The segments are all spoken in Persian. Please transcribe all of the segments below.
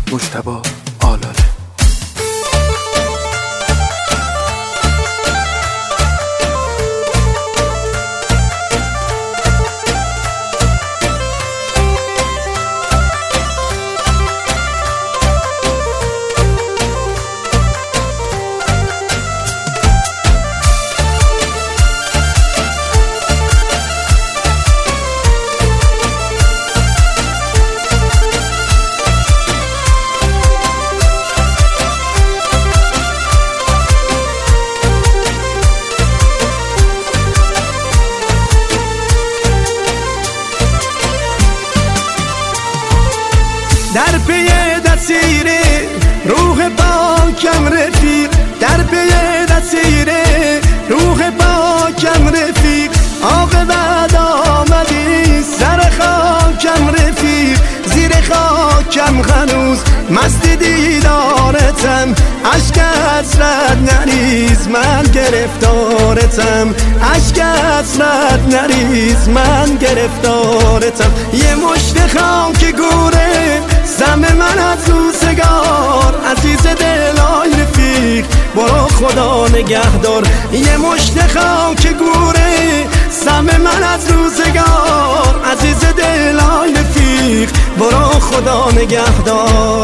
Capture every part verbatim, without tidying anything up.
مجتبی آلاله. در پی دسیر روح پاکم رفیق، در پی دسیر روح پاکم رفیق، عاقبت آمدی سر خاکم رفیق، زیر خاکم هنوز مست دیدارتم، اشک حسرت نریز من گرفتارتم، اشک حسرت نریز من گرفتارتم. یه مشت خاک گوره سم من از روزگار، عزیز دلای رفیق برو خدا نگهدار. یه مشت خاک گوره سم من از روزگار، عزیز دلای رفیق برو خدا نگهدار.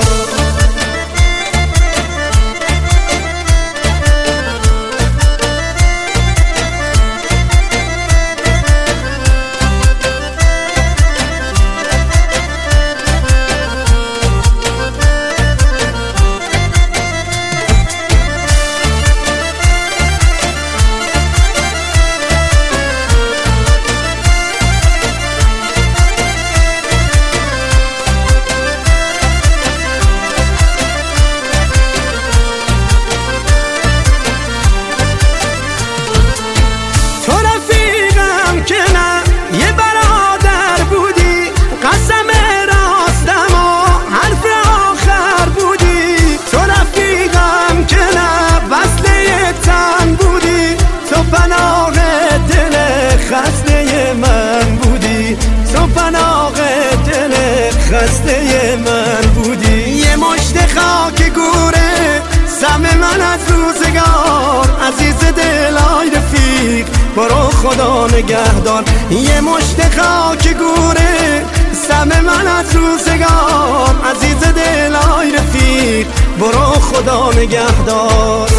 خسته من بودی تو، پناه دل خسته من بودی. یه مشت خاک گوره سم من از روزگار، عزیز دلای رفیق برو خدا نگهدار. یه مشت خاک گوره سم من از روزگار، عزیز دلای رفیق برو خدا نگهدار.